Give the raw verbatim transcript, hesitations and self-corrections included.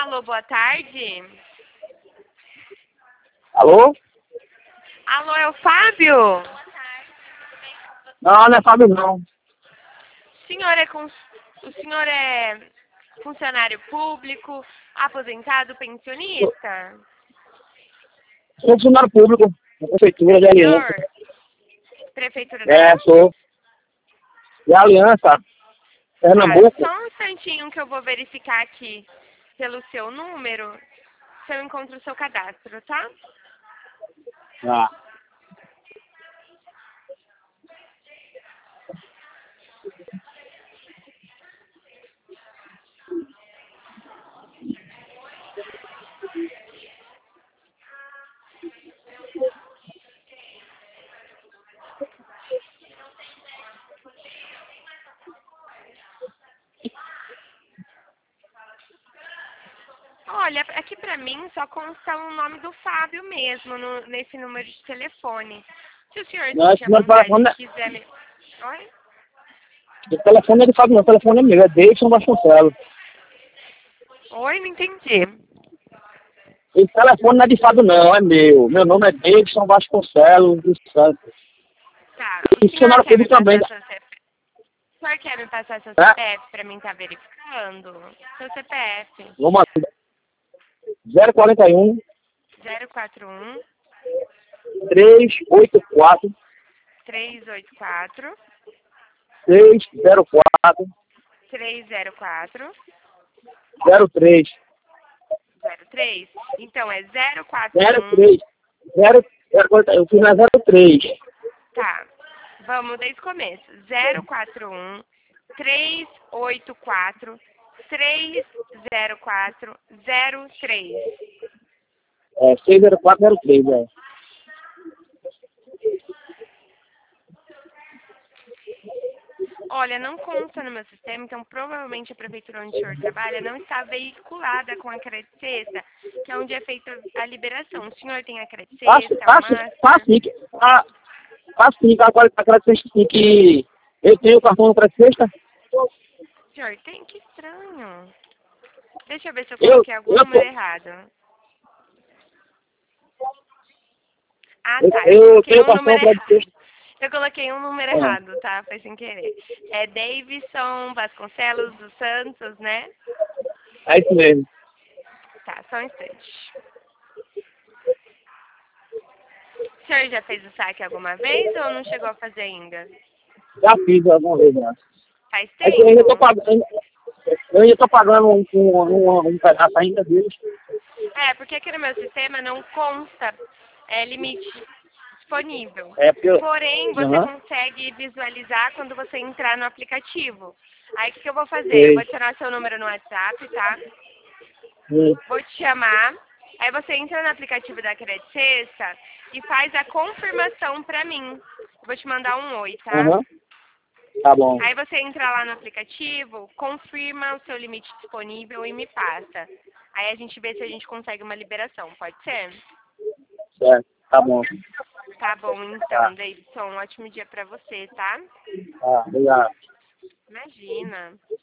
Alô, boa tarde. Alô? Alô, é o Fábio? Não, não é Fábio, não. O senhor é, cons... o senhor é funcionário público, aposentado, pensionista? Sou funcionário público da Prefeitura de Aliança. Senhor? Prefeitura da É, onde? sou. De Aliança, Tá, Pernambuco. só um instantinho que eu vou verificar aqui pelo seu número se eu encontro o seu cadastro, tá? Ah. Olha, aqui pra mim só consta o nome do Fábio mesmo no- nesse número de telefone. Se o senhor Não, sentir esse a meu vontade telefone, e é- quiser me... Oi? o telefone é de Fábio, não. O telefone é meu. É Davidson Vasconcelos. Oi, não entendi. Esse telefone não é de Fábio, não. É meu. Meu nome é Davidson Vasconcelos dos Santos. Tá, o E senhor funcionário quer me público também. passar seu C P F? O senhor quer me passar seu É? C P F pra mim estar verificando? Seu C P F. Vamos lá. zero quarenta e um, zero quatro um, trezentos e oitenta e quatro, três oito quatro, seiscentos e quatro, três zero quatro, zero três. zero três. Então é zero quatro zero um. três. zero, eu fiz na zero três. Tá. Vamos desde o começo. zero quatro um, três oito quatro, três zero quatro, zero três. É, seis zero quatro zero três, é. Olha, não consta no meu sistema, então provavelmente a prefeitura onde o senhor trabalha não está veiculada com a crédito sexta, que é onde é feita a liberação. O senhor tem a crédito Faço, sexta, o faço, faço master? sim, que- fa- faço sim, aquela aquela sexta sim que eu tenho o cartão para sexta. Senhor, tem? Que estranho. Deixa eu ver se eu Eu, coloquei algum eu, número tô- errado. Ah, eu, tá. Eu eu coloquei tenho o um cartão número para errado. sexta. Eu coloquei um número É, errado, tá? Foi sem querer. É Davidson Vasconcelos dos Santos, né? é isso mesmo. Tá, só um instante. O senhor já fez o saque alguma vez ou não chegou a fazer ainda? Já fiz alguma vez, né? Faz É que eu ainda estou tempo? pagando, eu ainda estou pagando um, um, um, um pedaço ainda deles. É, porque aqui no meu sistema não consta é, limite disponível. É porque eu... Porém, você Aham, consegue visualizar quando você entrar no aplicativo. Aí o que, que eu vou fazer? Eu vou sei. adicionar seu número no WhatsApp, tá? Sim, Vou te chamar. Aí você entra no aplicativo da Crédito Sexta e faz a confirmação pra mim. Eu vou te mandar um oi, tá? aham, tá bom. Aí você entra lá no aplicativo, confirma o seu limite disponível e me passa. Aí a gente vê se a gente consegue uma liberação, pode ser? Certo, tá bom. Tá bom, Tá, então, Davidson, um ótimo dia pra você, tá? tá, obrigado. Imagina.